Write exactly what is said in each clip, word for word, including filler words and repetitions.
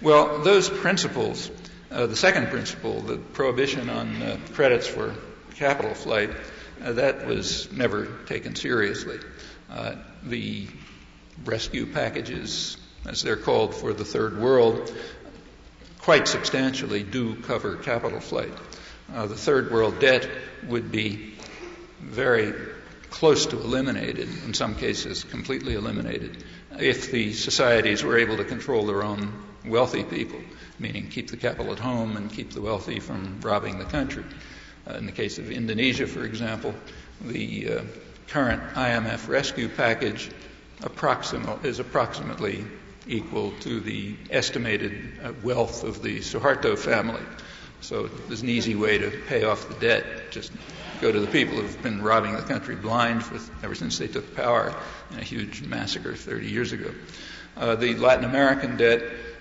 Well, those principles, uh, the second principle, the prohibition on uh, credits for capital flight, uh, that was never taken seriously. Uh, the rescue packages, as they're called for the third world, quite substantially do cover capital flight. Uh, the third world debt would be very close to eliminated, in some cases completely eliminated, if the societies were able to control their own wealthy people, meaning keep the capital at home and keep the wealthy from robbing the country. Uh, in the case of Indonesia, for example, the uh, current I M F rescue package approxim- is approximately equal to the estimated uh, wealth of the Suharto family. So there's an easy way to pay off the debt. Just go to the people who've been robbing the country blind for, ever since they took power in a huge massacre thirty years ago. Uh, the Latin American debt,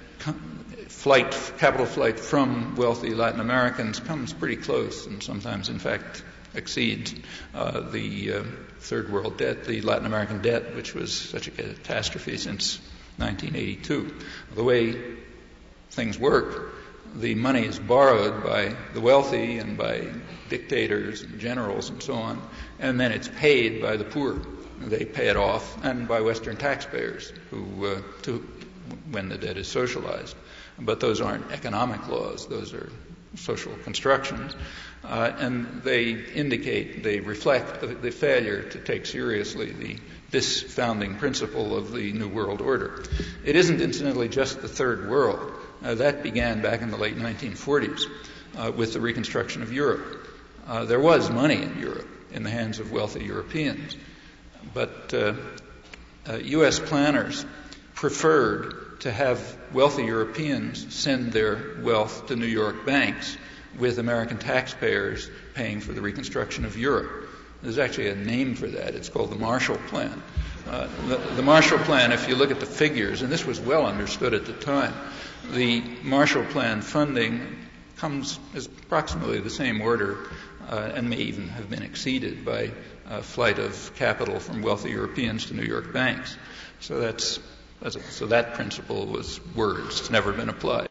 flight, capital flight from wealthy Latin Americans comes pretty close and sometimes, in fact, exceeds uh, the uh, third world debt, the Latin American debt, which was such a catastrophe since nineteen eighty-two. The way things work, the money is borrowed by the wealthy and by dictators and generals and so on, and then it's paid by the poor. They pay it off, and by Western taxpayers, who uh, to, when the debt is socialized. But those aren't economic laws; those are social constructions, uh, and they indicate, they reflect the, the failure to take seriously the this founding principle of the New World Order. It isn't, incidentally, just the Third World. Uh, that began back in the late nineteen forties uh, with the reconstruction of Europe. Uh, there was money in Europe in the hands of wealthy Europeans, but uh, uh, U S planners preferred to have wealthy Europeans send their wealth to New York banks with American taxpayers paying for the reconstruction of Europe. There's actually a name for that. It's called the Marshall Plan. Uh, the, the Marshall Plan, if you look at the figures, and this was well understood at the time, the Marshall Plan funding comes as approximately the same order uh, and may even have been exceeded by a flight of capital from wealthy Europeans to New York banks. So that's, that's a, so that principle was words. It's never been applied.